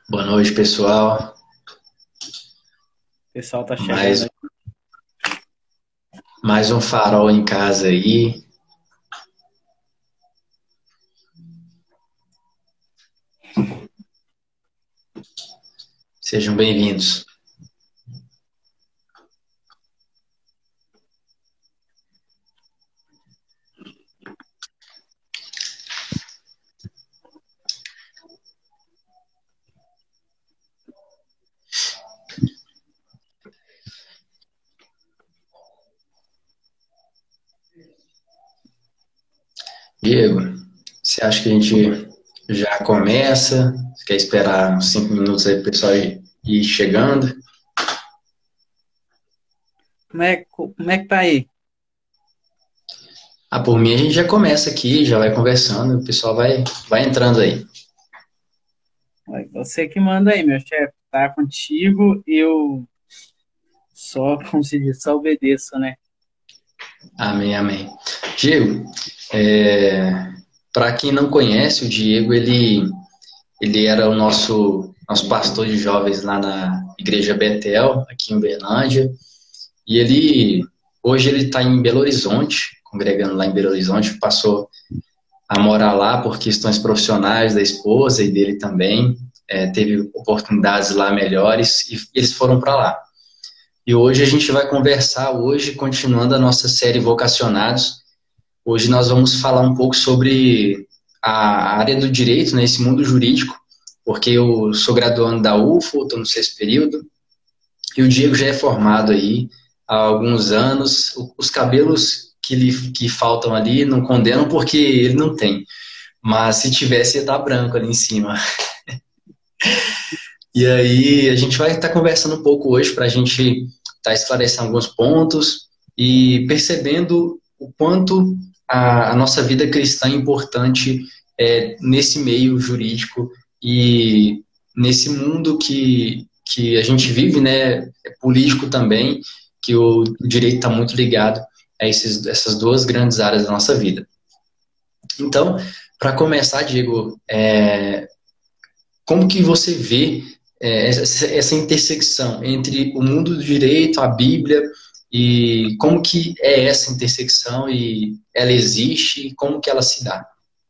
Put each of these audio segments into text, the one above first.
Boa noite, pessoal. O pessoal tá chegando Mais, aí. mais um farol em casa aí. Sejam bem-vindos. Diego, você acha que a gente já começa? Você quer esperar uns 5 minutos aí para o pessoal ir chegando? Como é que tá aí? Por mim a gente já começa aqui, já vai conversando, o pessoal vai entrando aí. Ué, você que manda aí, meu chefe. Tá contigo, eu só, como se diz, só obedeço, né? Amém, amém. Diego, para quem não conhece, o Diego, ele era o nosso pastor de jovens lá na Igreja Betel, aqui em Uberlândia. E hoje ele está em Belo Horizonte, congregando lá em Belo Horizonte, passou a morar lá por questões profissionais da esposa e dele também, teve oportunidades lá melhores e eles foram para lá. E hoje a gente vai conversar, hoje, continuando a nossa série Vocacionados, hoje nós vamos falar um pouco sobre a área do direito, né, esse mundo jurídico, porque eu sou graduando da UFO, estou no sexto período, e o Diego já é formado aí há alguns anos. Os cabelos que faltam ali não condenam porque ele não tem. Mas se tivesse, ia estar branco ali em cima. E aí a gente vai estar conversando um pouco hoje para a gente estar esclarecendo alguns pontos e percebendo o quanto a nossa vida cristã é importante nesse meio jurídico e nesse mundo que a gente vive, né, político também, que o direito está muito ligado a essas duas grandes áreas da nossa vida. Então, para começar, Diego, como que você vê essa intersecção entre o mundo do direito, a Bíblia, e como que é essa intersecção e ela existe e como que ela se dá?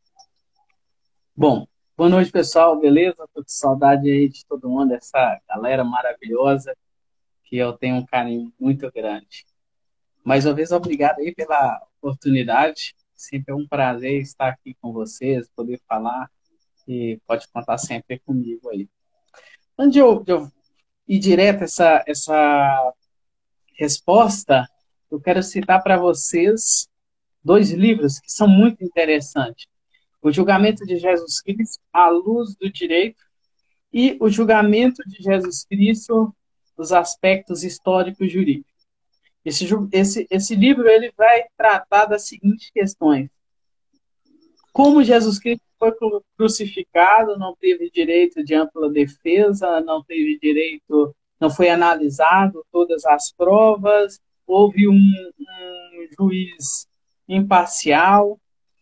Bom, boa noite, pessoal. Beleza? Tô com saudade aí de todo mundo, essa galera maravilhosa que eu tenho um carinho muito grande. Mais uma vez, obrigado aí pela oportunidade. Sempre é um prazer estar aqui com vocês, poder falar e pode contar sempre comigo aí. Antes de eu ir direto essa resposta, eu quero citar para vocês dois livros que são muito interessantes. O Julgamento de Jesus Cristo, à Luz do Direito, e O Julgamento de Jesus Cristo, os aspectos históricos jurídicos. Esse livro ele vai tratar das seguintes questões. Como Jesus Cristo foi crucificado, não teve direito de ampla defesa, não teve direito, não foi analisado todas as provas, houve um juiz imparcial,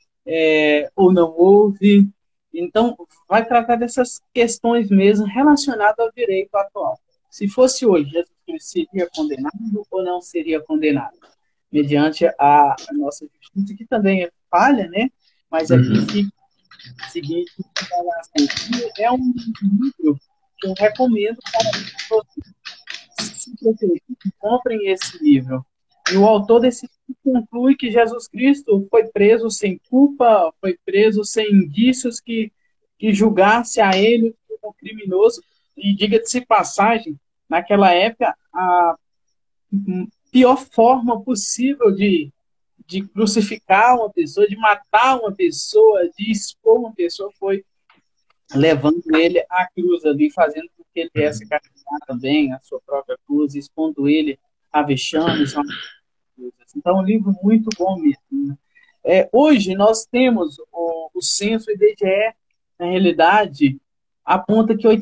ou não houve. Então, vai tratar dessas questões mesmo relacionadas ao direito atual. Se fosse hoje, Jesus Cristo seria condenado ou não seria condenado? Mediante a nossa justiça, que também é falha, né? Mas aqui Uhum. fica a seguinte declaração. É um livro que eu recomendo para vocês, se preferirem, comprem esse livro. E o autor desse livro conclui que Jesus Cristo foi preso sem culpa, foi preso sem indícios que julgasse a ele como criminoso. E diga-se passagem, naquela época, a pior forma possível de crucificar uma pessoa, de matar uma pessoa, de expor uma pessoa, foi levando ele à cruz ali, fazendo com que ele viesse carregar também a sua própria cruz, expondo ele a vexames, a coisas. Então, é um livro muito bom mesmo. Né? Hoje, nós temos o censo IBGE, na realidade, aponta que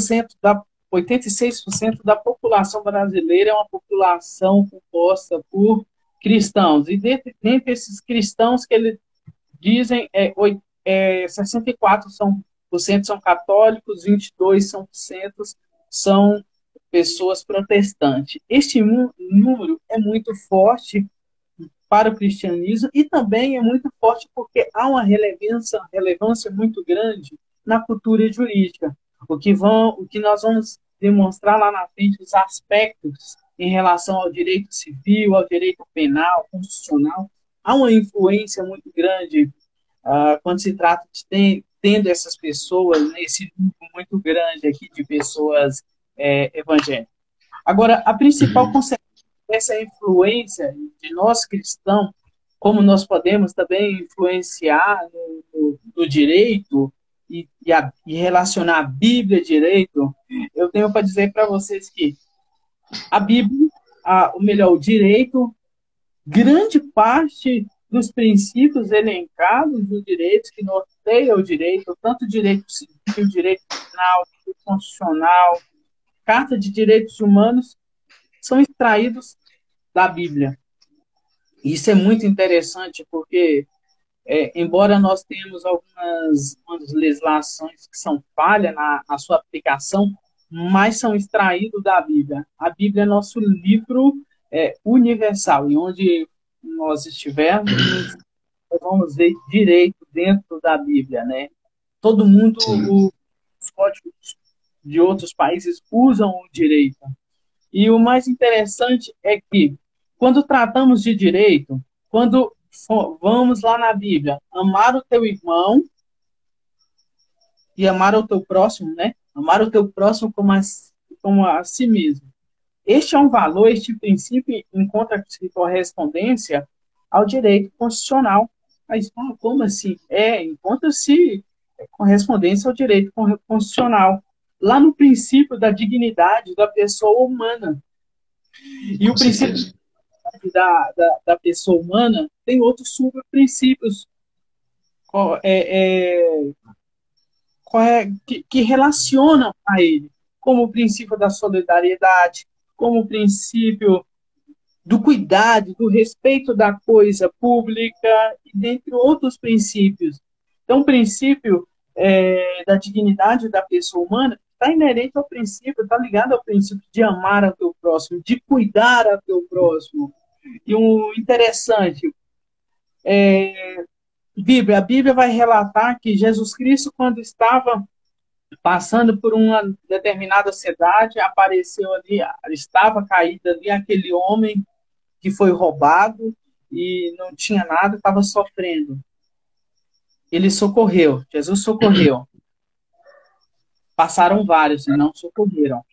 86% da população brasileira é uma população composta por cristãos. E dentre esses cristãos que eles dizem, 64 são são católicos, 22% são pessoas protestantes. Este número é muito forte para o cristianismo e também é muito forte porque há uma relevância muito grande na cultura jurídica. O que nós vamos demonstrar lá na frente, os aspectos em relação ao direito civil, ao direito penal, constitucional, há uma influência muito grande quando se trata de tendo essas pessoas, né, esse grupo muito grande aqui de pessoas evangélicas. Agora, a principal consequência dessa influência de nós cristãos, como nós podemos também influenciar no direito e relacionar a Bíblia e direito, eu tenho para dizer para vocês que a Bíblia, o direito, grande parte dos princípios elencados do direito, que norteia o direito, tanto o direito civil, direito penal, direito constitucional, Carta de Direitos Humanos, são extraídos da Bíblia. Isso é muito interessante, porque, embora nós tenhamos algumas legislações que são falhas na sua aplicação, mas são extraídos da Bíblia. A Bíblia é nosso livro universal, e onde nós estivermos, nós vamos ver direito dentro da Bíblia, né? Todo mundo, os códigos de outros países usam o direito. E o mais interessante é que, quando tratamos de direito, quando vamos lá na Bíblia, amar o teu irmão e amar o teu próximo, né? Amar o teu próximo como a si mesmo. Este é um valor, este princípio encontra-se correspondência ao direito constitucional. Mas como assim? Encontra-se correspondência ao direito constitucional. Lá no princípio da dignidade da pessoa humana. E o princípio da pessoa humana tem outros subprincípios que relacionam a ele, como o princípio da solidariedade, como o princípio do cuidado, do respeito da coisa pública, e dentre outros princípios. Então, o princípio da dignidade da pessoa humana está inerente ao princípio, está ligado ao princípio de amar ao teu próximo, de cuidar ao teu próximo. E o interessante, a Bíblia vai relatar que Jesus Cristo, quando estava passando por uma determinada cidade, apareceu ali, estava caído ali aquele homem que foi roubado e não tinha nada, estava sofrendo. Ele socorreu, Jesus socorreu. Passaram vários e não socorreram.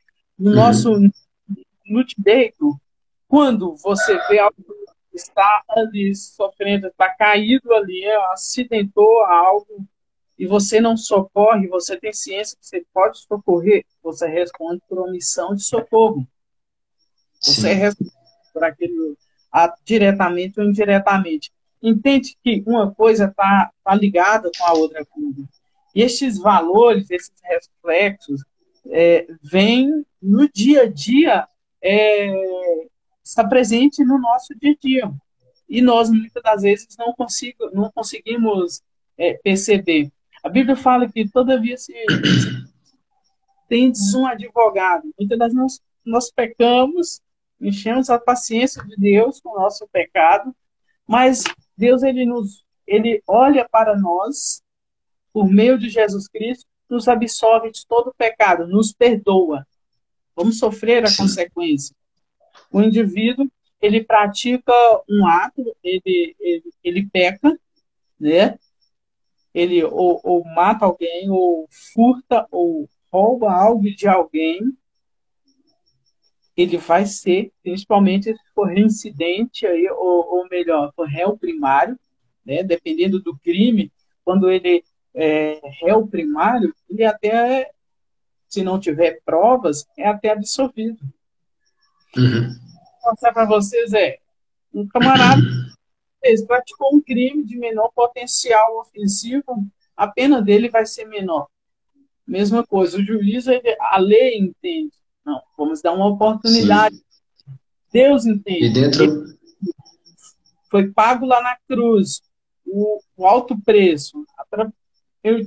No direito, quando você vê alguém que está ali sofrendo, está caído ali, acidentou algo, e você não socorre, você tem ciência que você pode socorrer, você responde por omissão de socorro. Você responde por aquele ato diretamente ou indiretamente. Entende que uma coisa está ligada com a outra coisa. E esses valores, esses reflexos, vêm no dia a dia, está presente no nosso dia a dia. E nós, muitas das vezes, não conseguimos perceber. A Bíblia fala que, todavia, se tendes um advogado, muitas das vezes nós pecamos, enchemos a paciência de Deus com o nosso pecado, mas Deus ele olha para nós, por meio de Jesus Cristo, nos absolve de todo o pecado, nos perdoa. Vamos sofrer a consequência. O indivíduo, ele pratica um ato, ele peca, né? Ele ou mata alguém, ou furta, ou rouba algo de alguém, ele vai ser, principalmente se for reincidente, aí, ou melhor, for réu primário, né? Dependendo do crime, quando ele é réu primário, ele até, se não tiver provas, é até absolvido. Vou mostrar para vocês, um camarada praticou um crime de menor potencial ofensivo, a pena dele vai ser menor. Mesma coisa, o juiz, a lei entende. Não, vamos dar uma oportunidade. Sim. Deus entende. E dentro... Ele foi pago lá na cruz o alto preço.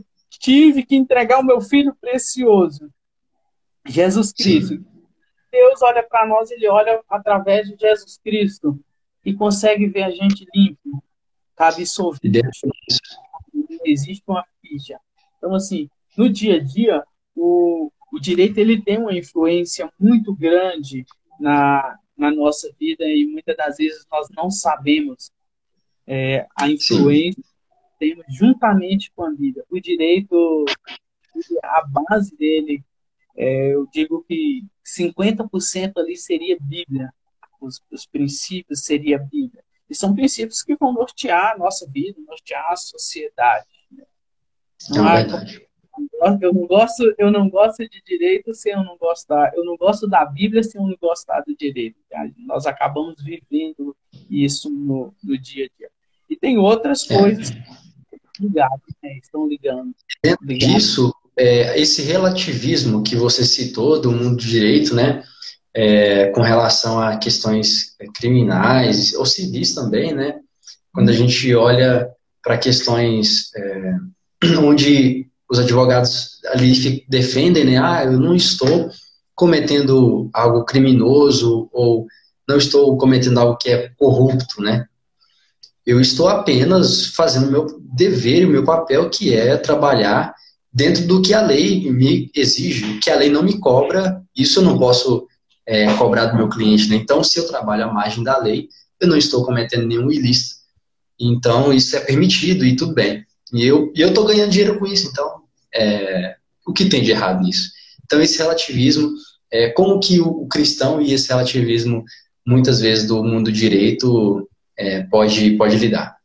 tive que entregar o meu filho precioso, Jesus Cristo. sim. Deus olha para nós, ele olha através de Jesus Cristo e consegue ver a gente limpo, tá absolvido, Ideia é isso. não existe uma ficha. Então, assim, no dia a dia, o direito ele tem uma influência muito grande na nossa vida e muitas das vezes nós não sabemos a Sim, influência que temos juntamente com a vida. O direito, a base dele, eu digo que 50% ali seria Bíblia. Os princípios seria Bíblia. E são princípios que vão nortear a nossa vida, nortear a sociedade. é Não uma há, verdade. eu não gosto de direito se eu não gostar. Eu não gosto da Bíblia se eu não gostar do direito. Tá? Nós acabamos vivendo isso no dia a dia. E tem outras coisas É. ligadas, né? Estão Dentro ligadas. disso, esse relativismo que você citou do mundo do direito, né, com relação a questões criminais ou civis também, né, quando a gente olha para questões onde os advogados ali defendem, né, eu não estou cometendo algo criminoso ou não estou cometendo algo que é corrupto, né? Eu estou apenas fazendo o meu dever e o meu papel, que é trabalhar dentro do que a lei me exige, o que a lei não me cobra, isso eu não posso cobrar do meu cliente, né? Então, se eu trabalho à margem da lei, eu não estou cometendo nenhum ilícito. Então, isso é permitido e tudo bem. E eu estou ganhando dinheiro com isso, então, o que tem de errado nisso? Então, esse relativismo, como que o cristão e esse relativismo, muitas vezes, do mundo do direito, pode lidar?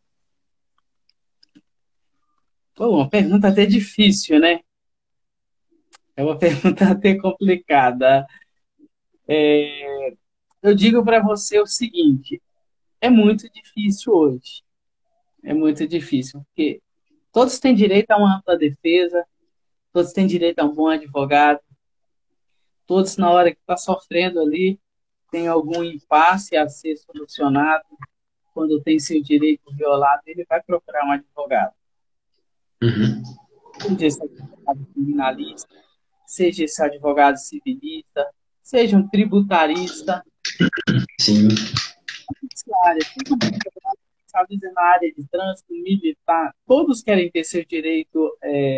Pô, uma pergunta até difícil, né? É uma pergunta até complicada. Eu digo para você o seguinte: é muito difícil hoje. É muito difícil, porque todos têm direito a uma ampla defesa, todos têm direito a um bom advogado, todos, na hora que está sofrendo ali, tem algum impasse a ser solucionado. Quando tem seu direito violado, ele vai procurar um advogado. Uhum. Seja esse advogado criminalista, seja esse advogado civilista, seja um tributarista, Sim, judiciária, seja um advogado sabe, na área de trânsito, militar, todos querem ter seu direito,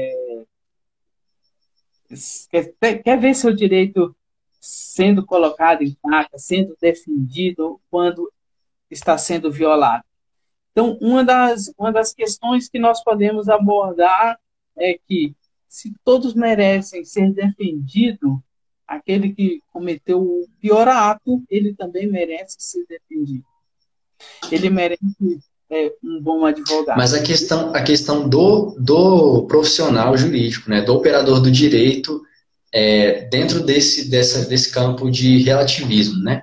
quer ver seu direito sendo colocado em prática, sendo defendido quando está sendo violado. Então, uma das questões que nós podemos abordar é que, se todos merecem ser defendidos, aquele que cometeu o pior ato, ele também merece ser defendido. Ele merece um bom advogado. mas a questão do profissional jurídico, né, do operador do direito, dentro desse campo de relativismo, né?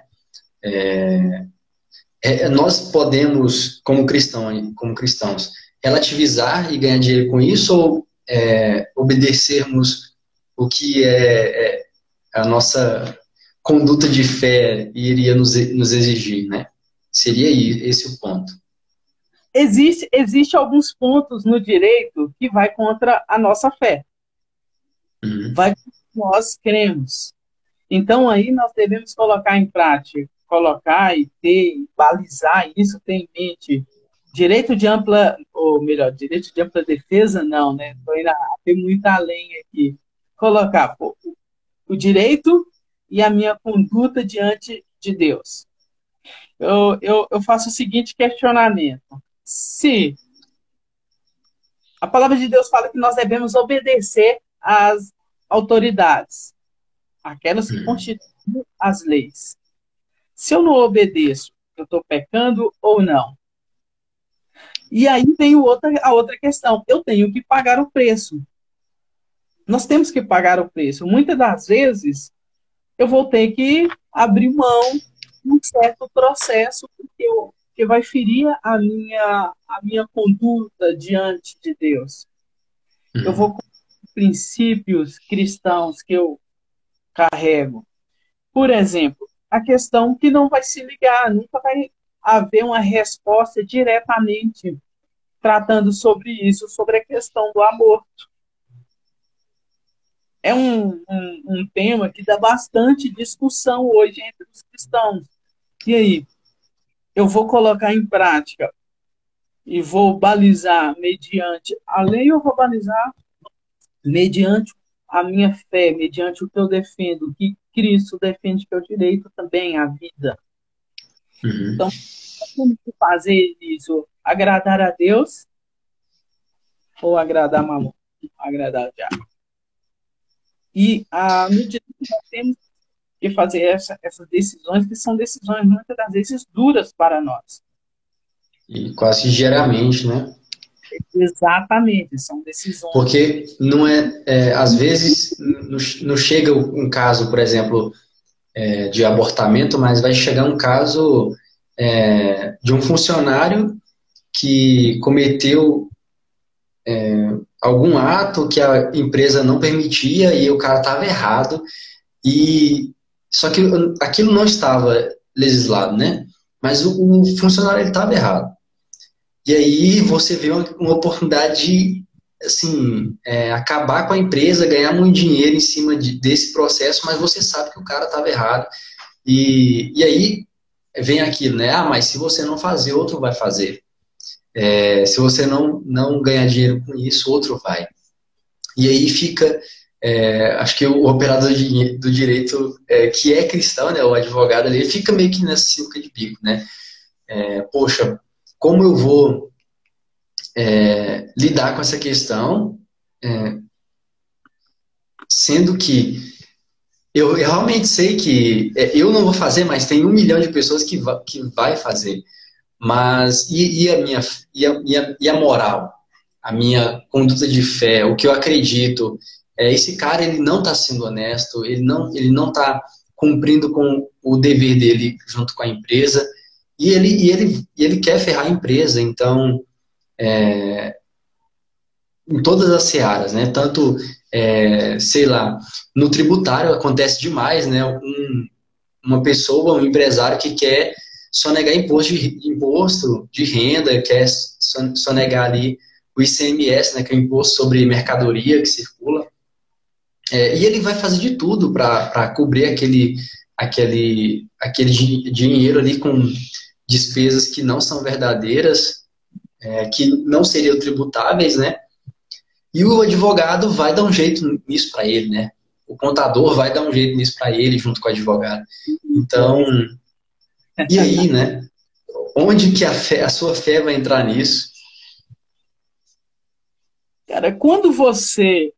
Nós podemos, como cristãos, relativizar e ganhar dinheiro com isso ou obedecermos o que a nossa conduta de fé iria nos exigir, né? Seria esse o ponto. Existe alguns pontos no direito que vai contra a nossa fé, Uhum. vai contra o que nós cremos. Então, aí nós devemos colocar em prática, colocar e ter, balizar isso, ter em mente. Direito de ampla, ou melhor, direito de ampla defesa, não, né? Estou indo até muito além aqui. Colocar o direito e a minha conduta diante de Deus. Eu faço o seguinte questionamento. Se a palavra de Deus fala que nós devemos obedecer às autoridades, aquelas que Uhum. constituem as leis. Se eu não obedeço, eu estou pecando ou não? E aí vem a outra questão. Eu tenho que pagar o preço. Nós temos que pagar o preço. Muitas das vezes, eu vou ter que abrir mão de um certo processo que vai ferir a minha conduta diante de Deus. Eu vou Uhum. com princípios cristãos que eu carrego. Por exemplo, a questão que não vai se ligar, nunca vai haver uma resposta diretamente tratando sobre isso, sobre a questão do amor. é um tema que dá bastante discussão hoje entre os cristãos. E aí, eu vou colocar em prática e vou balizar mediante a lei ou vou balizar mediante a minha fé, mediante o que eu defendo, que Cristo defende, que é o direito também à vida. Uhum. Então, como fazer isso? Agradar a Deus ou agradar a Mamon? Agradar o diabo. E no direito nós temos que fazer essas decisões, que são decisões muitas das vezes duras para nós. E quase diariamente, né? Exatamente, são decisões. Porque não às vezes não chega um caso, por exemplo, de abortamento, mas vai chegar um caso de um funcionário que cometeu algum ato que a empresa não permitia e o cara estava errado, e só que aquilo não estava legislado, né? Mas o funcionário estava errado. E aí você vê uma oportunidade de assim, acabar com a empresa, ganhar muito dinheiro em cima desse processo, mas você sabe que o cara estava errado. E aí vem aquilo, né? Ah, mas se você não fazer, outro vai fazer. Se você não ganhar dinheiro com isso, outro vai. E aí fica, acho que o operador do direito, que é cristão, né, o advogado ali, fica meio que nessa sinuca de bico, né? Poxa, como eu vou lidar com essa questão, sendo que eu realmente sei que eu não vou fazer, mas tem 1 milhão de pessoas que vai fazer. Mas a minha e a moral, a minha conduta de fé, o que eu acredito, esse cara ele não está sendo honesto, ele não está cumprindo com o dever dele junto com a empresa e ele quer ferrar a empresa. Então, em todas as searas, né? Tanto, sei lá, no tributário acontece demais, né? Uma pessoa, um empresário que quer sonegar imposto de renda, quer sonegar ali o ICMS, né, que é o imposto sobre mercadoria que circula, e ele vai fazer de tudo para cobrir aquele dinheiro ali com despesas que não são verdadeiras, que não seriam tributáveis, né? E o advogado vai dar um jeito nisso para ele, né? O contador vai dar um jeito nisso para ele junto com o advogado. Então, e aí, né? Onde que a sua fé vai entrar nisso? Cara, quando você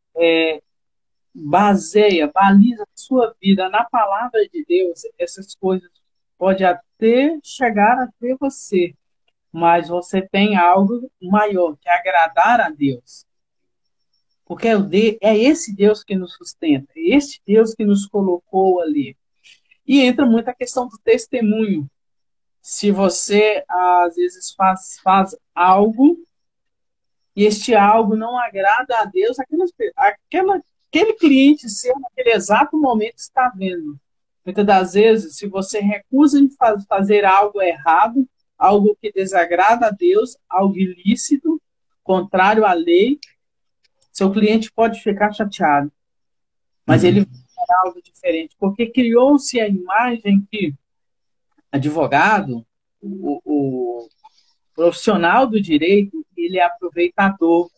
baliza a sua vida na palavra de Deus, essas coisas podem até chegar até você, mas você tem algo maior, que é agradar a Deus. Porque é esse Deus que nos sustenta, é esse Deus que nos colocou ali. E entra muito a questão do testemunho. Se você, às vezes, faz algo e este algo não agrada a Deus, aquele cliente seu, naquele exato momento, está vendo. Muitas das vezes, se você recusa em fazer algo errado, algo que desagrada a Deus, algo ilícito, contrário à lei, seu cliente pode ficar chateado, mas ele vai fazer algo diferente, porque criou-se a imagem que advogado, o profissional do direito, ele é aproveitador,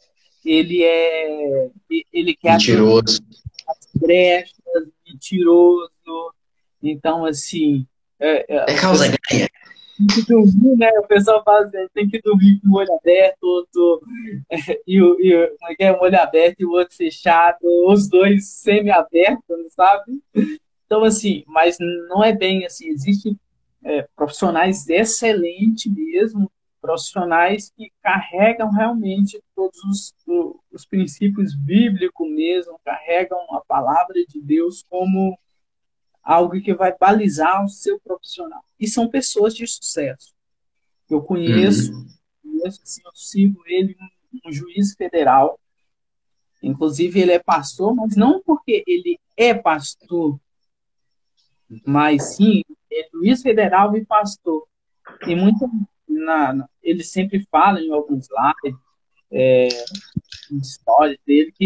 ele quer Mentiroso. as brechas, mentiroso. Então, assim, É causa ganha. tem que dormir, né? O pessoal fala assim, tem que dormir com o olho aberto, como é que é? Um olho aberto e o outro fechado, os dois semi-abertos, sabe? Então, assim, mas não é bem assim. Existem profissionais excelentes mesmo, profissionais que carregam realmente todos os princípios bíblicos mesmo, carregam a palavra de Deus como algo que vai balizar o seu profissional. E são pessoas de sucesso. Eu conheço, assim, eu sigo ele, um juiz federal, inclusive ele é pastor, mas não porque ele é pastor, mas sim, é juiz federal e pastor. E muito, ele sempre fala em alguns lives, histórias dele, que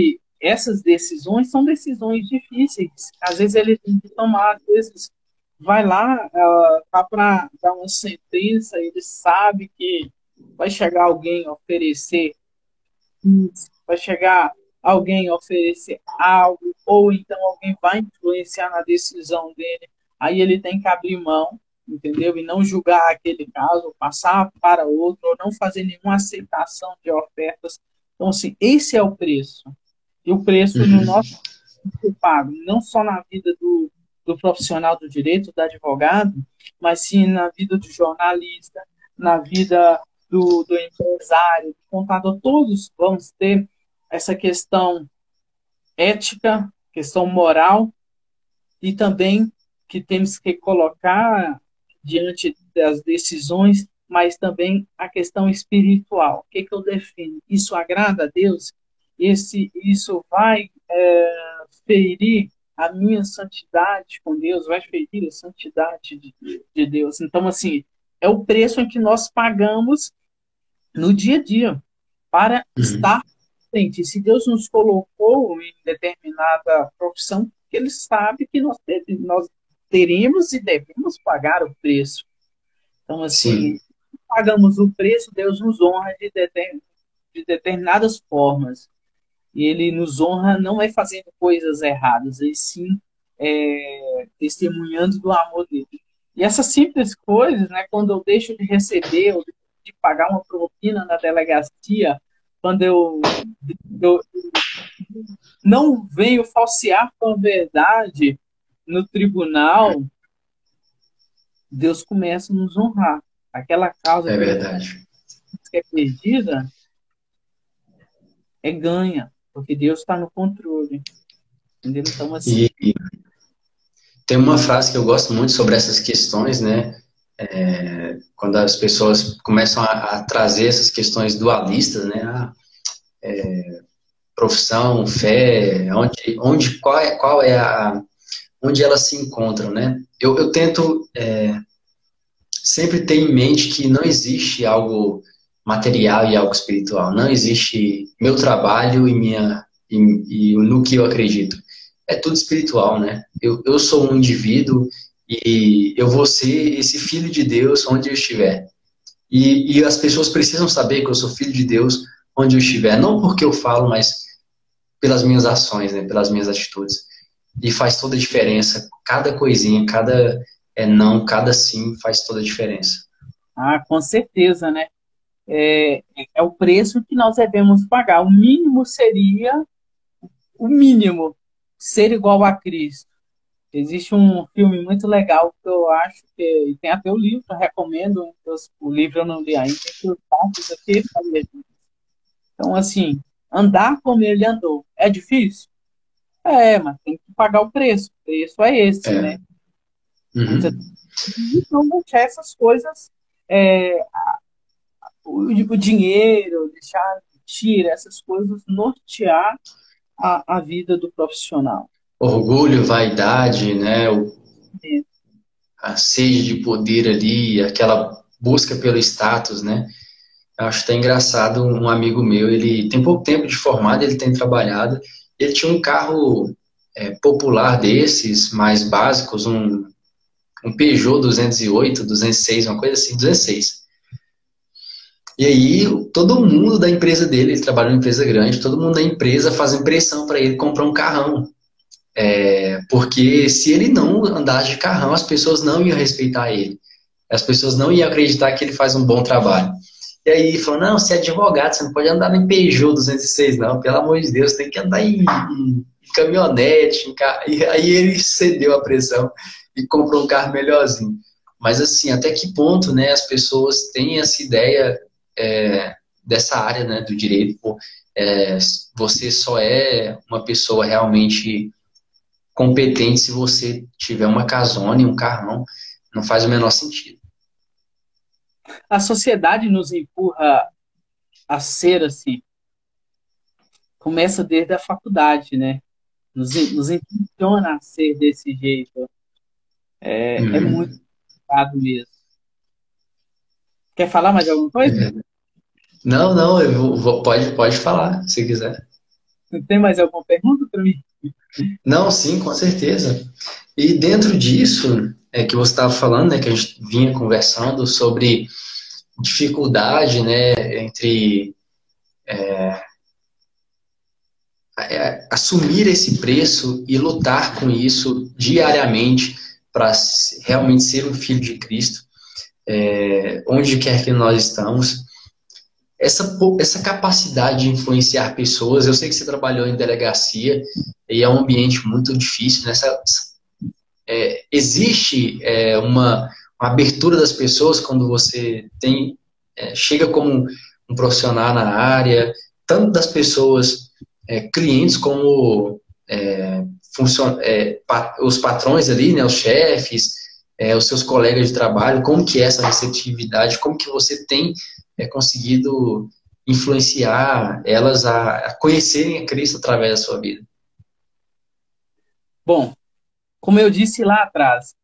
essas decisões são decisões difíceis. Às vezes ele tem que tomar, às vezes vai lá, tá para dar uma sentença, ele sabe que vai chegar alguém oferecer isso, vai chegar alguém oferecer algo, ou então alguém vai influenciar na decisão dele, aí ele tem que abrir mão, entendeu? E não julgar aquele caso, passar para outro, ou não fazer nenhuma aceitação de ofertas. Então, assim, esse é o preço. E o preço no Uhum. nosso pago, não só na vida do profissional do direito, do advogado, mas sim na vida do jornalista, na vida do empresário, do contador. Todos vamos ter essa questão ética, questão moral, e também que temos que colocar diante das decisões, mas também a questão espiritual. O que, que eu defino? Isso agrada a Deus? Isso vai ferir a minha santidade com Deus, vai ferir a santidade de Deus. Então, assim, é o preço em que nós pagamos no dia a dia para Uhum. estar presente. E se Deus nos colocou em determinada profissão, Ele sabe que nós teremos e devemos pagar o preço. Então, assim, Sim, pagamos o preço, Deus nos honra de determinadas formas. E Ele nos honra não é fazendo coisas erradas, e sim testemunhando do amor dele. E essas simples coisas, né, quando eu deixo de receber, ou de pagar uma propina na delegacia, quando eu não venho falsear com a verdade no tribunal, Deus começa a nos honrar. Aquela causa é que ele verdade. que é perdida é ganha, porque Deus está no controle. Entendeu? Então, assim, E tem uma frase que eu gosto muito sobre essas questões, né? Quando as pessoas começam a trazer essas questões dualistas, né? Profissão, fé, qual é onde elas se encontram, né? Eu tento sempre ter em mente que não existe algo material e algo espiritual. Não existe meu trabalho e no que eu acredito. É tudo espiritual, né? Eu sou um indivíduo e eu vou ser esse filho de Deus onde eu estiver. E as pessoas precisam saber que eu sou filho de Deus onde eu estiver. Não porque eu falo, mas pelas minhas ações, né? Pelas minhas atitudes. E faz toda a diferença. Cada coisinha, cada não, cada sim faz toda a diferença. com certeza, né? É o preço que nós devemos pagar. O mínimo seria o mínimo ser igual a Cristo. Existe um filme muito legal que eu acho que tem até o livro, eu recomendo. O livro eu não li ainda, entre os partes aqui. Então, assim, andar como ele andou é difícil? É, mas tem que pagar o preço. O preço é esse, É. né? Então, você Uhum. não deixar essas coisas, é, o dinheiro, deixar mentira, essas coisas nortear a vida do profissional. Orgulho, vaidade, né? A sede de poder ali, aquela busca pelo status, né? Eu acho até engraçado, um amigo meu, ele tem pouco tempo de formado, ele tem trabalhado, ele tinha um carro popular desses, mais básicos, um Peugeot 208, 206, uma coisa assim, 206. E aí, todo mundo da empresa dele, ele trabalha numa empresa grande, todo mundo da empresa faz pressão para ele comprar um carrão. Porque se ele não andasse de carrão, as pessoas não iam respeitar ele. As pessoas não iam acreditar que ele faz um bom trabalho. E aí ele falou, não, você é advogado, você não pode andar em Peugeot 206, não, pelo amor de Deus, tem que andar em caminhonete, E aí ele cedeu a pressão e comprou um carro melhorzinho. Mas assim, até que ponto, né, as pessoas têm essa ideia dessa área, né, do direito, pô, você só é uma pessoa realmente competente se você tiver uma casona e um carrão, não faz o menor sentido. A sociedade nos empurra a ser assim, começa desde a faculdade, né? Nos impulsiona a ser desse jeito. É muito Uhum. complicado mesmo. Quer falar mais alguma coisa? Não, não, pode falar, se quiser. Tem mais alguma pergunta para mim? Não, sim, com certeza. E dentro disso, que você estava falando, né, que a gente vinha conversando sobre dificuldade, né, entre assumir esse preço e lutar com isso diariamente para realmente ser um filho de Cristo, onde quer que nós estamos. Essa capacidade de influenciar pessoas, eu sei que você trabalhou em delegacia e é um ambiente muito difícil, nessa, existe uma abertura das pessoas quando você chega como um profissional na área, tanto das pessoas, clientes, como os patrões ali, né, os chefes, os seus colegas de trabalho, como que é essa receptividade, como que você tem conseguido influenciar elas a conhecerem a Cristo através da sua vida? Bom, como eu disse lá atrás,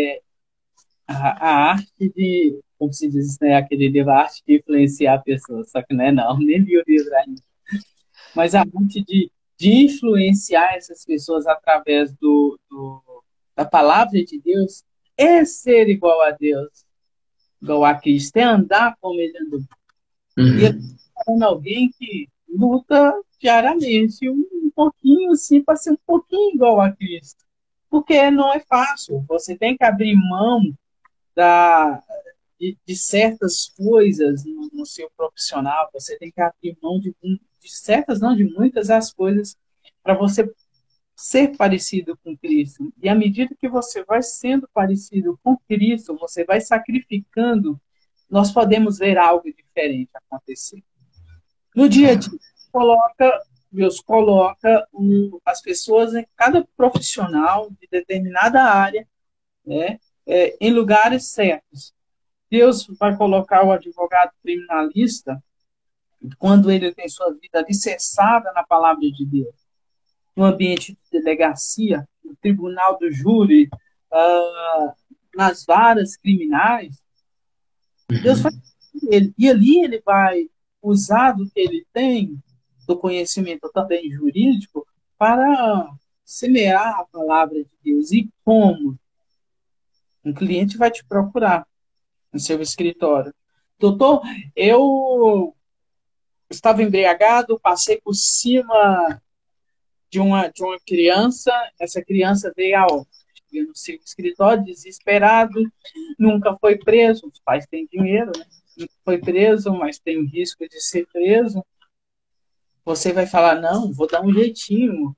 a arte de, como se diz, né, aquele livro, a arte de influenciar pessoas, só que não é não, nem li o livro ainda, mas a arte de influenciar essas pessoas através da palavra de Deus é ser igual a Deus, igual a Cristo, é andar como ele andou. E ele Uhum. está falando alguém que luta diariamente um pouquinho, assim, para ser um pouquinho igual a Cristo. Porque não é fácil. Você tem que abrir mão da, de certas coisas no seu profissional, você tem que abrir mão de certas, não de muitas, as coisas para você ser parecido com Cristo. E à medida que você vai sendo parecido com Cristo, você vai sacrificando, nós podemos ver algo diferente acontecer. No dia a dia, Deus coloca as pessoas em cada profissional de determinada área, né, em lugares certos. Deus vai colocar o advogado criminalista quando ele tem sua vida alicerçada na palavra de Deus, no ambiente de delegacia, no tribunal do júri, nas varas criminais. Deus vai ele, e ali ele vai usar do que ele tem, do conhecimento também jurídico, para semear a palavra de Deus. E como? Um cliente vai te procurar no seu escritório. Doutor, eu estava embriagado, passei por cima de uma criança, essa criança veio a óbito. No seu escritório, desesperado, nunca foi preso, os pais têm dinheiro, né? Nunca foi preso, mas tem o risco de ser preso. Você vai falar, não, vou dar um jeitinho,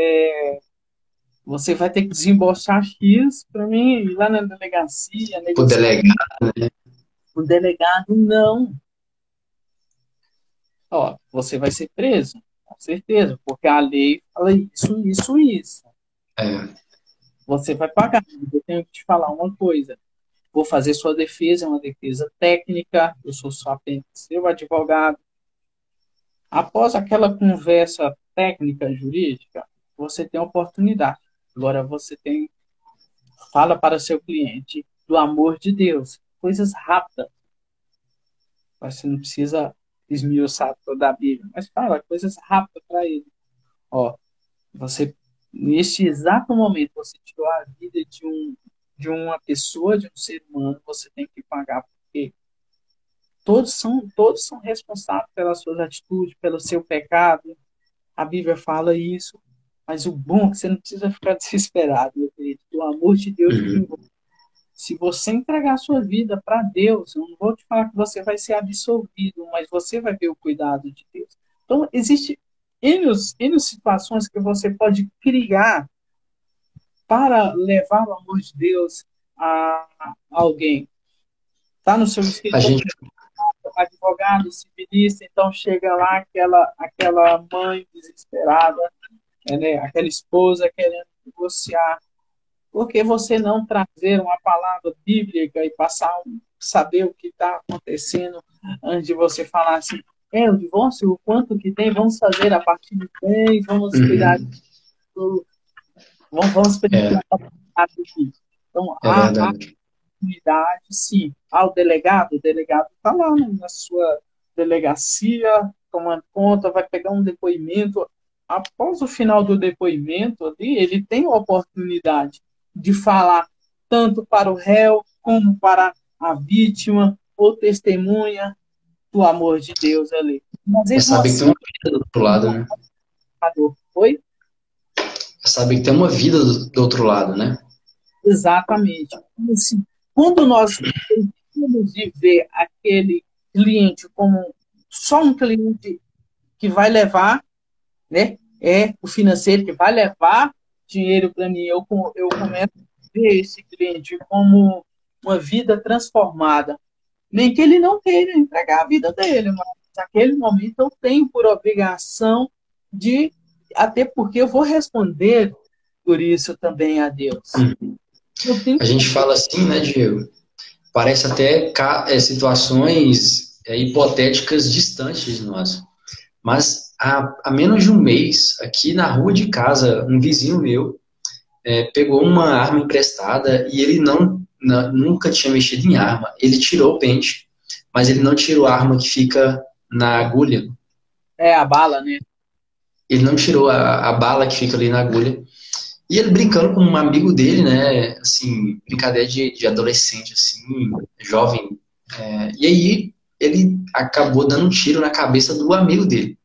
você vai ter que desembolsar X para mim ir lá na delegacia, O negociar. delegado. O delegado, não. Ó, você vai ser preso, com certeza, porque a lei fala isso, isso, isso. É, Você vai pagar. Eu tenho que te falar uma coisa. Vou fazer sua defesa, é uma defesa técnica, eu sou só apenas seu advogado. Após aquela conversa técnica jurídica, você tem a oportunidade. Agora você fala para seu cliente do amor de Deus, coisas rápidas. Você não precisa esmiuçar toda a Bíblia, mas fala coisas rápidas para ele. Ó, você, neste exato momento, você tirou a vida de uma pessoa, de um ser humano, você tem que pagar, porque todos são responsáveis pelas suas atitudes, pelo seu pecado. A Bíblia fala isso, mas o bom é que você não precisa ficar desesperado, meu querido. O amor de Deus te uhum. envolve. Se você entregar a sua vida para Deus, eu não vou te falar que você vai ser absolvido, mas você vai ver o cuidado de Deus. Então, existe N situações que você pode criar para levar o amor de Deus a alguém. Está no seu A escritório, gente, advogado, civilista, então chega lá aquela mãe desesperada, né, aquela esposa querendo negociar. Por que você não trazer uma palavra bíblica e saber o que está acontecendo antes de você falar assim, o divórcio, o quanto que tem, vamos fazer a partir de bens, vamos cuidar uhum. do, vamos É, preparar aqui. Então, é a verdade. unidade, sim. O delegado está lá na sua delegacia, tomando conta, vai pegar um depoimento. após o final do depoimento ali, ele tem a oportunidade de falar tanto para o réu como para a vítima ou testemunha do amor de Deus ali. Às É vezes uma saber que tem uma vida do outro lado, né? foi É saber que tem uma vida do outro lado, né? exatamente. Então, assim, quando nós deixamos de ver aquele cliente como só um cliente que vai levar, né? É o financeiro que vai levar dinheiro para mim. Eu começo a ver esse cliente como uma vida transformada. Nem que ele não queira entregar a vida dele, mas naquele momento eu tenho por obrigação de, até porque eu vou responder por isso também a Deus. Eu tenho A gente fala assim, né, Diego? Parece até situações hipotéticas distantes de nós. Mas há menos de um mês, aqui na rua de casa, um vizinho meu pegou uma arma emprestada e ele nunca tinha mexido em arma. Ele tirou o pente, mas ele não tirou a arma que fica na agulha. a bala, né? Ele não tirou a bala que fica ali na agulha. E ele brincando com um amigo dele, né? Assim, brincadeira de adolescente, assim, jovem. E aí ele acabou dando um tiro na cabeça do amigo dele.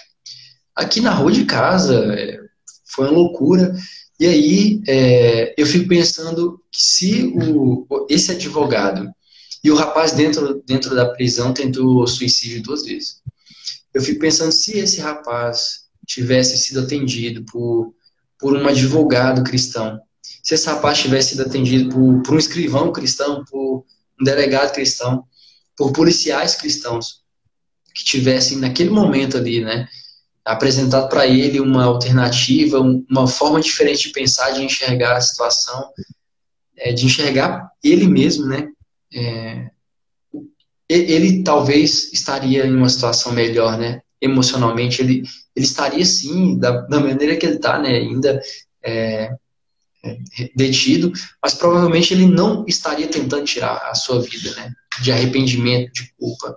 Aqui na rua de casa, foi uma loucura. E aí eu fico pensando que se esse advogado e o rapaz dentro da prisão tentou suicídio 2 vezes. Eu fico pensando se esse rapaz tivesse sido atendido por um advogado cristão, se esse rapaz tivesse sido atendido por um escrivão cristão, por um delegado cristão, por policiais cristãos, que tivessem naquele momento ali, né, apresentado para ele uma alternativa, uma forma diferente de pensar, de enxergar a situação, de enxergar ele mesmo, né, é, ele talvez estaria em uma situação melhor, né? Emocionalmente, ele estaria sim, da maneira que ele está, né? Ainda é, detido, mas provavelmente ele não estaria tentando tirar a sua vida, né? De arrependimento, de culpa.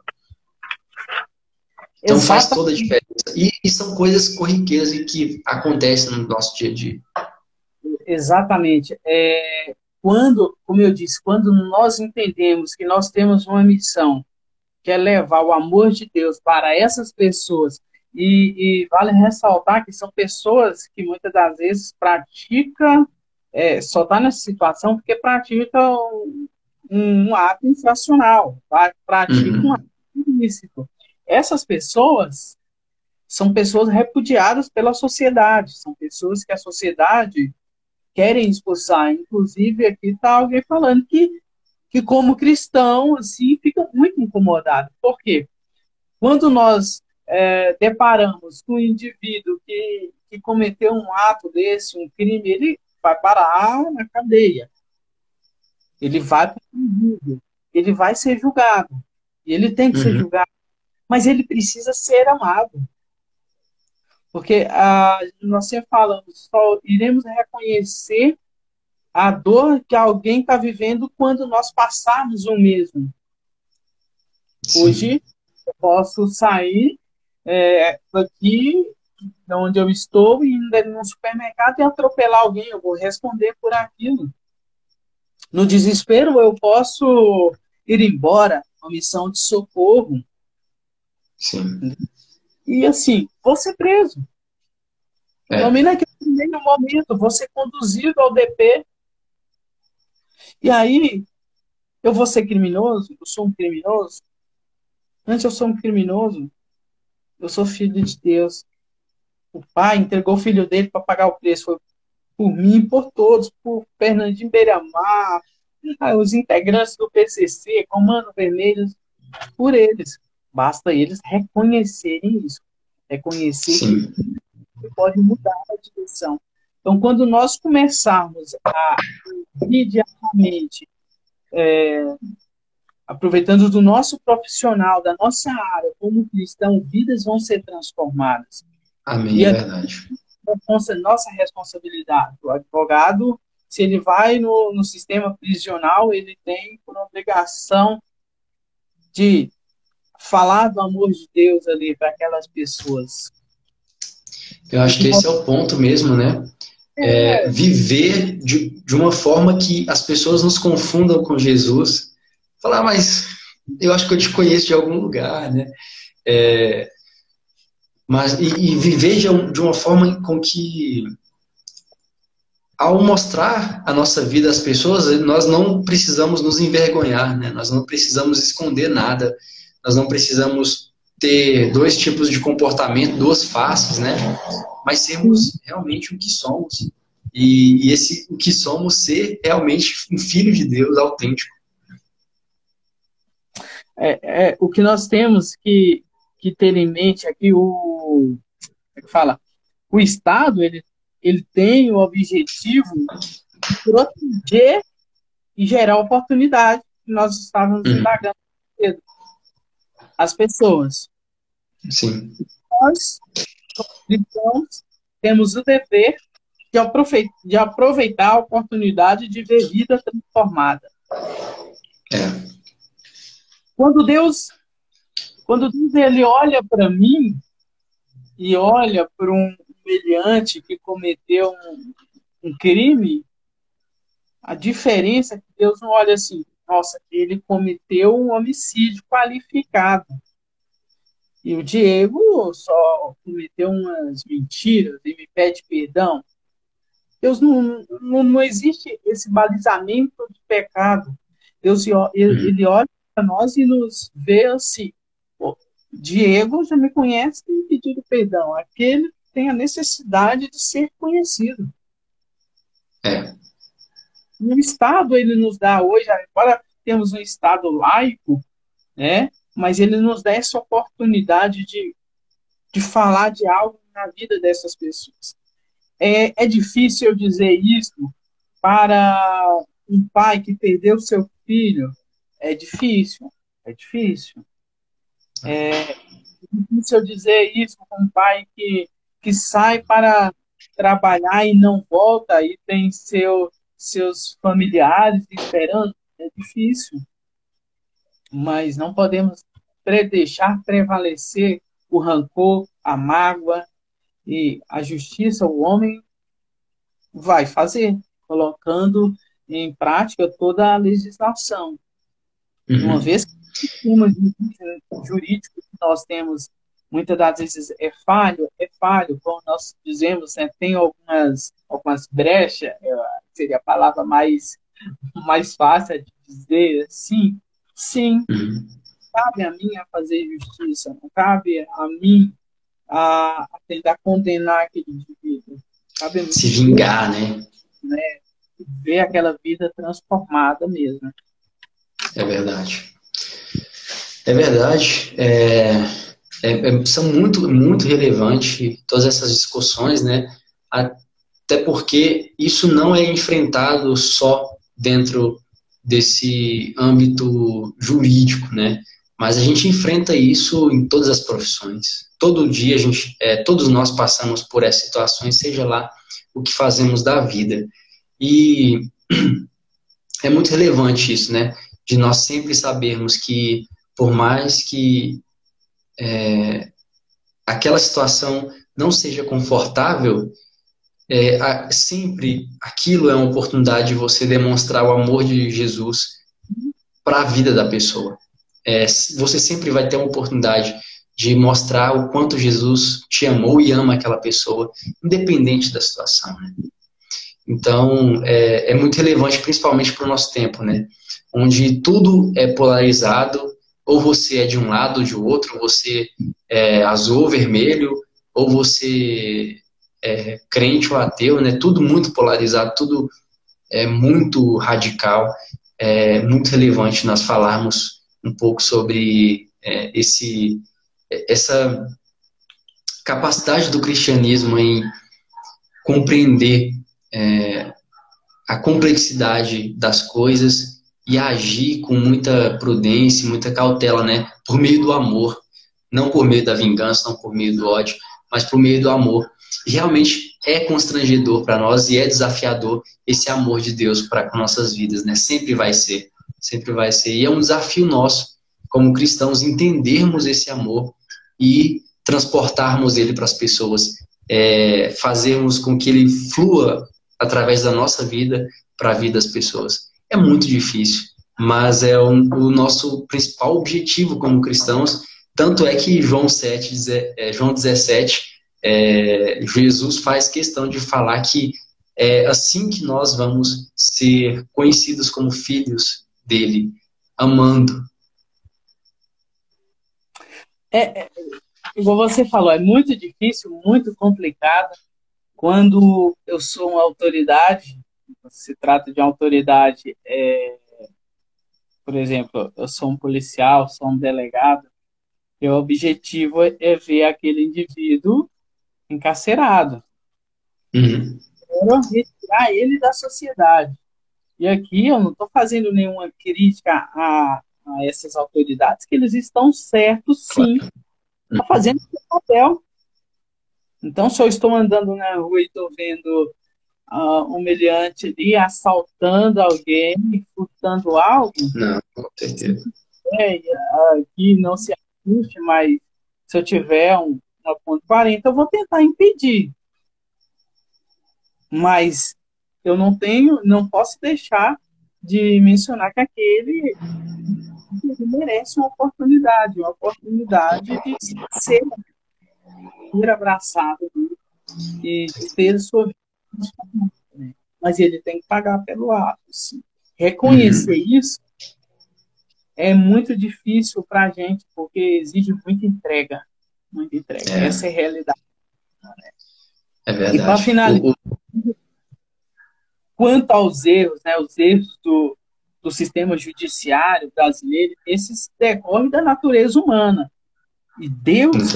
Então faz Exata, toda a diferença. E são coisas corriqueiras e que acontecem no nosso dia a dia. exatamente. Quando, como eu disse, quando nós entendemos que nós temos uma missão, que é levar o amor de Deus para essas pessoas, e vale ressaltar que são pessoas que muitas das vezes praticam, só está nessa situação porque praticam um ato infracional, praticam um ato Uhum. ilícito. Essas pessoas são pessoas repudiadas pela sociedade, são pessoas que a sociedade querem expulsar. Inclusive, aqui está alguém falando que como cristão, assim, fica muito incomodado. Por quê? Quando nós deparamos com um indivíduo que cometeu um ato desse, um crime, ele vai parar na cadeia. Ele vai para o presídio. Ele vai ser julgado. E ele tem que ser Uhum. julgado. Mas ele precisa ser amado. Porque nós sempre falamos, só iremos reconhecer a dor que alguém está vivendo quando nós passarmos o mesmo. Sim. Hoje, eu posso sair daqui, de onde eu estou, e ir no supermercado e atropelar alguém. Eu vou responder por aquilo. No desespero, eu posso ir embora, uma missão de socorro. Sim. E assim, vou ser preso. É. Também naquele primeiro momento, vou ser conduzido ao DP. E aí, eu vou ser criminoso? Eu sou um criminoso? Antes eu sou um criminoso, eu sou filho de Deus. O pai entregou o filho dele para pagar o preço. Foi por mim, por todos, por Fernandinho Beiramar, os integrantes do PCC, Comando Vermelho, por eles. Basta eles reconhecerem isso. Reconhecer que Sim. pode mudar a direção. Então, quando nós começarmos a imediatamente aproveitando do nosso profissional, da nossa área como cristão, vidas vão ser transformadas. Amém, E é a verdade. nossa responsabilidade. O advogado, se ele vai no sistema prisional, ele tem por obrigação de falar do amor de Deus ali para aquelas pessoas. Eu acho que esse é o ponto mesmo, né? Viver de uma forma que as pessoas nos confundam com Jesus. Falar, mas eu acho que eu te conheço de algum lugar, né? É, e viver de uma forma com que, ao mostrar a nossa vida às pessoas, nós não precisamos nos envergonhar, né? Nós não precisamos esconder nada, nós não precisamos ter dois tipos de comportamento, duas faces, né? Mas sermos realmente o que somos. E esse o que somos ser realmente um filho de Deus autêntico. O que nós temos que ter em mente é que o Estado ele tem o objetivo de proteger e gerar oportunidade, que nós estávamos indagando as pessoas. Sim. Nós, como cristãos, temos o dever de aproveitar a oportunidade de ver vida transformada. Quando Deus ele olha para mim e olha para um humilhante que cometeu um crime, a diferença é que Deus não olha assim, nossa, ele cometeu um homicídio qualificado. E o Diego só cometeu umas mentiras e me pede perdão. Deus não existe esse balizamento de pecado. Deus ele olha para nós e nos vê assim. Pô, Diego já me conhece e pedido perdão. Aquele tem a necessidade de ser conhecido. O Estado ele nos dá hoje, agora temos um Estado laico, né? Mas ele nos dá essa oportunidade de falar de algo na vida dessas pessoas. É difícil eu dizer isso para um pai que perdeu seu filho. É difícil. É difícil eu dizer isso para um pai que sai para trabalhar e não volta e tem seus familiares esperando. É difícil. Mas não podemos deixar prevalecer o rancor, a mágoa e a justiça. O homem vai fazer, colocando em prática toda a legislação. Uma vez que o sistema jurídico que nós temos, muitas das vezes é falho, como nós dizemos, né, tem algumas brechas, seria a palavra mais fácil de dizer, sim, cabe a mim a fazer justiça, não cabe a mim a tentar condenar aquele indivíduo. Cabe a mim se vingar, né? Ver aquela vida transformada mesmo. É verdade. É verdade. São muito relevantes todas essas discussões, né? Até porque isso não é enfrentado só dentro desse âmbito jurídico, né? Mas a gente enfrenta isso em todas as profissões. Todo dia todos nós passamos por essas situações, seja lá o que fazemos da vida. E é muito relevante isso, né? De nós sempre sabermos que, por mais que aquela situação não seja confortável, sempre aquilo é uma oportunidade de você demonstrar o amor de Jesus para a vida da pessoa. Você sempre vai ter uma oportunidade de mostrar o quanto Jesus te amou e ama aquela pessoa, independente da situação, né? Então, é muito relevante, principalmente para o nosso tempo, né? Onde tudo é polarizado, ou você é de um lado ou de outro, você é azul ou vermelho, ou você é crente ou ateu, né? Tudo muito polarizado, tudo é muito radical. É muito relevante nós falarmos um pouco sobre essa capacidade do cristianismo em compreender a complexidade das coisas e agir com muita prudência, muita cautela, né? Por meio do amor, não por meio da vingança, não por meio do ódio, mas por meio do amor. E realmente é constrangedor para nós e é desafiador esse amor de Deus para com nossas vidas, né? Sempre vai ser, sempre vai ser. E é um desafio nosso, como cristãos, entendermos esse amor e transportarmos ele para as pessoas fazermos com que ele flua através da nossa vida para a vida das pessoas. É muito difícil, mas é o nosso principal objetivo como cristãos. Tanto é que João 17, Jesus faz questão de falar que é assim que nós vamos ser conhecidos como filhos dele, amando. Igual você falou, é muito difícil, muito complicado. Quando eu sou uma autoridade, se trata de uma autoridade, por exemplo, eu sou um policial, sou um delegado, meu objetivo é ver aquele indivíduo encarcerado, Uhum. quero retirar ele da sociedade. E aqui eu não estou fazendo nenhuma crítica a essas autoridades, que eles estão certos, sim, Claro. a fazendo o seu papel. Então, se eu estou andando na rua e estou vendo um meliante ali assaltando alguém, furtando algo, Não, com certeza. que não se assuste, mas se eu tiver uma ponto 40, eu vou tentar impedir. Mas eu não posso deixar de mencionar que aquele merece uma oportunidade de ser abraçado e de ter sua vida transformada, né? Mas ele tem que pagar pelo ato. Sim. Reconhecer isso é muito difícil para a gente, porque exige muita entrega. Muita entrega. Essa é a realidade. É E para verdade. finalizar, quanto aos erros, né, os erros do sistema judiciário brasileiro, esses decorrem da natureza humana. E Deus,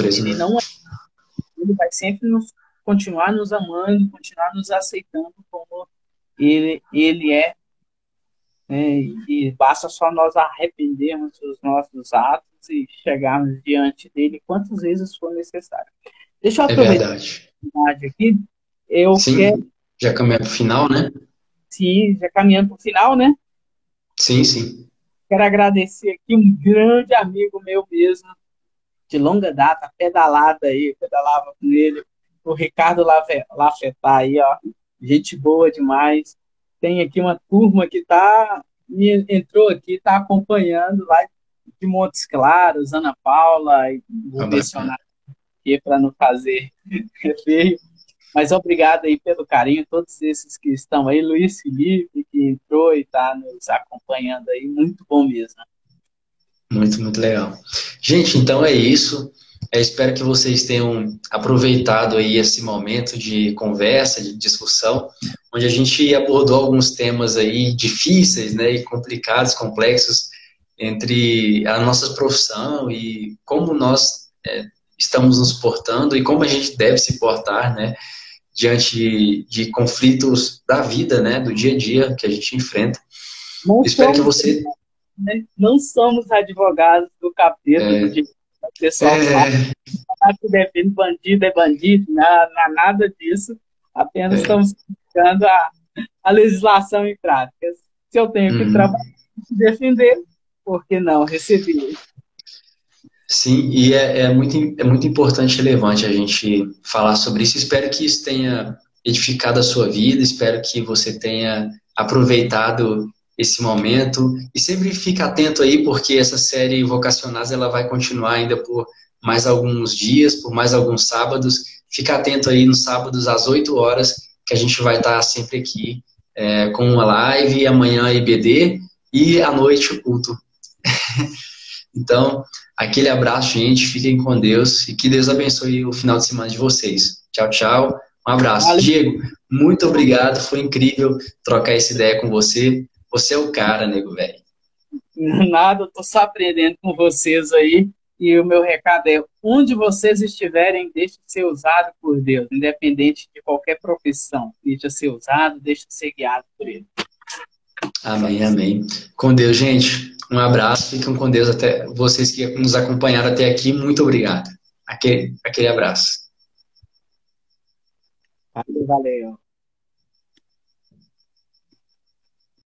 ele vai sempre continuar nos amando, continuar nos aceitando como ele é, né? E basta só nós arrependermos dos nossos atos e chegarmos diante dele quantas vezes for necessário. Deixa eu aproveitar verdade. aqui. Eu quero, Sim, já caminhando para o final, né? sim, já caminhando para o final, né? Sim, sim. Quero agradecer aqui um grande amigo meu mesmo, de longa data, pedalava com ele, o Ricardo Lafetá aí, ó, gente boa demais. Tem aqui uma turma que entrou aqui, está acompanhando lá de Montes Claros, Ana Paula, e vou mencionar aqui para não fazer feio. Mas obrigado aí pelo carinho, todos esses que estão aí, Luiz Felipe, que entrou e está nos acompanhando aí, muito bom mesmo. Muito, muito legal. Gente, então é isso. Eu espero que vocês tenham aproveitado aí esse momento de conversa, de discussão, onde a gente abordou alguns temas aí difíceis, né, e complicados, complexos, entre a nossa profissão e como nós estamos nos portando e como a gente deve se portar, né, diante de conflitos da vida, né, do dia a dia que a gente enfrenta. Espero que você... Não somos advogados do capeta, do jeito que o pessoal fala, que defende bandido é bandido, nada disso, apenas estamos aplicando a legislação em prática. Se eu tenho que trabalhar, defender, por que não receber? Sim, e é muito importante e relevante a gente falar sobre isso. Espero que isso tenha edificado a sua vida, espero que você tenha aproveitado esse momento e sempre fica atento aí, porque essa série Vocacionais ela vai continuar ainda por mais alguns dias, por mais alguns sábados. Fica atento aí nos sábados às 8 horas, que a gente vai estar sempre aqui com uma live, amanhã IBD e à noite o culto. Então, aquele abraço, gente, fiquem com Deus e que Deus abençoe o final de semana de vocês. Tchau, tchau, um abraço. Valeu. Diego, muito obrigado, foi incrível trocar essa ideia com você. Você é o cara, nego velho. Nada, eu tô só aprendendo com vocês aí. E o meu recado é: onde vocês estiverem, deixe de ser usado por Deus, independente de qualquer profissão. Deixe de ser usado, deixe de ser guiado por Ele. Amém, amém. Com Deus, gente. Um abraço. Fiquem com Deus. Até vocês que nos acompanharam até aqui. Muito obrigado. Aquele abraço. Valeu.